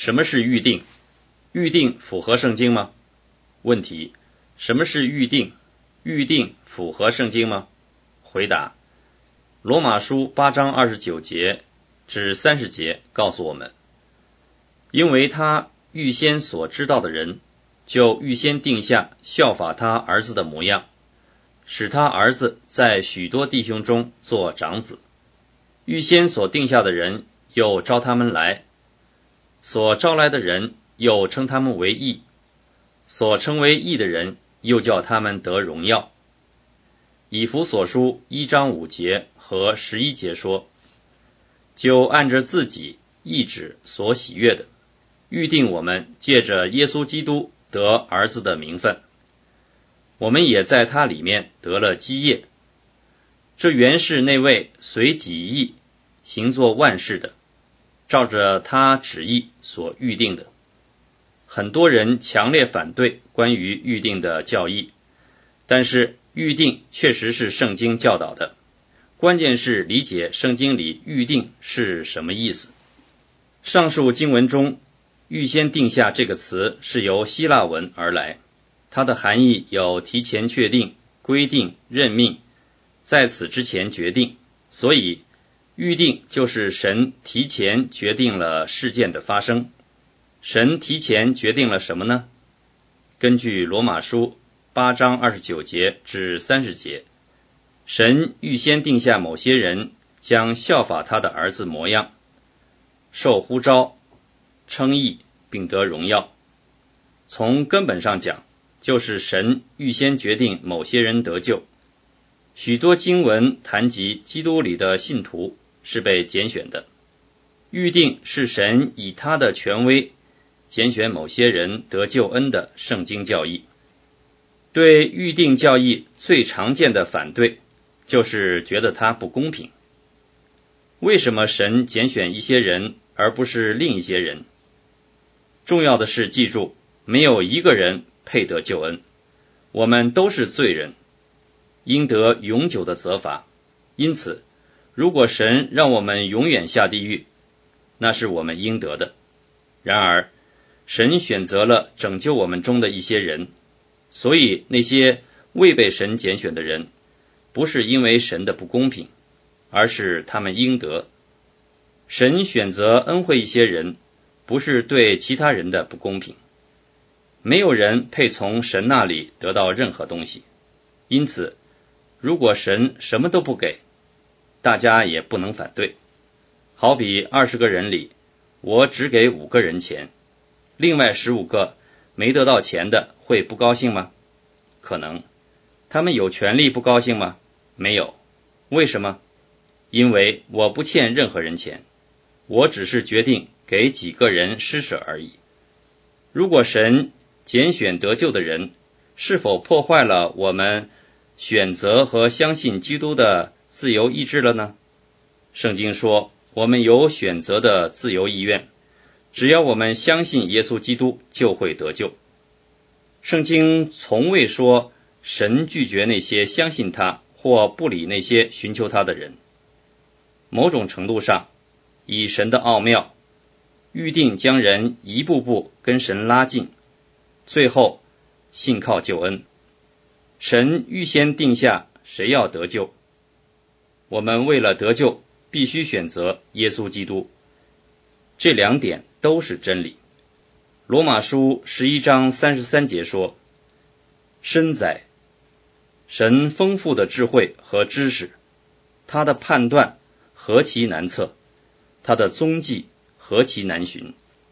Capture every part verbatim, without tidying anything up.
什么是预定？预定符合圣经吗？问题：什么是预定？预定符合圣经吗？回答：罗马书八章二十九节至三十节告诉我们，因为他预先所知道的人，就预先定下效法他儿子的模样，使他儿子在许多弟兄中做长子。预先所定下的人，又招他们来；所招来的人，又称他们为义；所称为义的人，又叫他们得荣耀。以弗所书一章五节和十一节说，就按着自己意志所喜悦的，预定我们借着耶稣基督得儿子的名分，我们也在他里面得了基业。这原是那位随己意行作万事的，照着他旨意所预定的。很多人强烈反对关于预定的教义，但是预定确实是圣经教导的，关键是理解圣经里预定是什么意思。上述经文中预先定下这个词是由希腊文而来，它的含义有提前确定、规定、任命，在此之前决定，所以预定就是神提前决定了事件的发生。神提前决定了什么呢？根据罗马书八章二十九节至三十节，神预先定下某些人将效法他的儿子模样，受呼召、称义并得荣耀。从根本上讲，就是神预先决定某些人得救。许多经文谈及基督里的信徒是被拣选的，预定是神以他的权威拣选某些人得救恩的圣经教义。对预定教义最常见的反对，就是觉得它不公平。为什么神拣选一些人而不是另一些人？重要的是记住，没有一个人配得救恩，我们都是罪人，应得永久的责罚。因此，如果神让我们永远下地狱，那是我们应得的。然而，神选择了拯救我们中的一些人，所以那些未被神拣选的人，不是因为神的不公平，而是他们应得。神选择恩惠一些人，不是对其他人的不公平。没有人配从神那里得到任何东西，因此，如果神什么都不给，大家也不能反对。好比二十个人里，我只给五个人钱，另外十五个没得到钱的会不高兴吗？可能。他们有权利不高兴吗？没有。为什么？因为我不欠任何人钱，我只是决定给几个人施舍而已。如果神拣选得救的人，是否破坏了我们选择和相信基督的自由意志了呢？圣经说，我们有选择的自由意愿，只要我们相信耶稣基督就会得救。圣经从未说神拒绝那些相信他或不理那些寻求他的人。某种程度上，以神的奥妙，预定将人一步步跟神拉近，最后信靠救恩。神预先定下谁要得救，我们为了得救必须选择耶稣基督。这两点都是真理。罗马书十一章三十三节说，深哉，神丰富的智慧和知识，他的判断何其难测，他的踪迹何其难寻。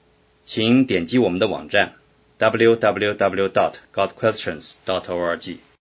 请点击我们的网站 double-u double-u double-u dot god questions dot org。